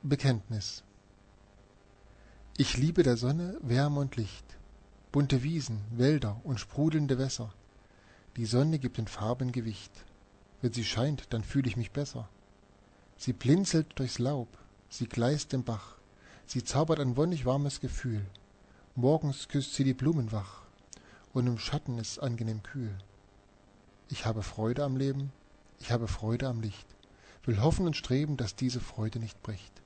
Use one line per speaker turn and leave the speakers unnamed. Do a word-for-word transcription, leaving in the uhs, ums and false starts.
Bekenntnis. Ich liebe der Sonne Wärme und Licht, bunte Wiesen, Wälder und sprudelnde Wässer. Die Sonne gibt den Farben Gewicht. Wenn sie scheint, dann fühle ich mich besser. Sie blinzelt durchs Laub, sie gleißt im Bach, sie zaubert ein wonnig warmes Gefühl. Morgens küsst sie die Blumen wach, und im Schatten ist angenehm kühl. Ich habe Freude am Leben, ich habe Freude am Licht, will hoffen und streben, dass diese Freude nicht bricht.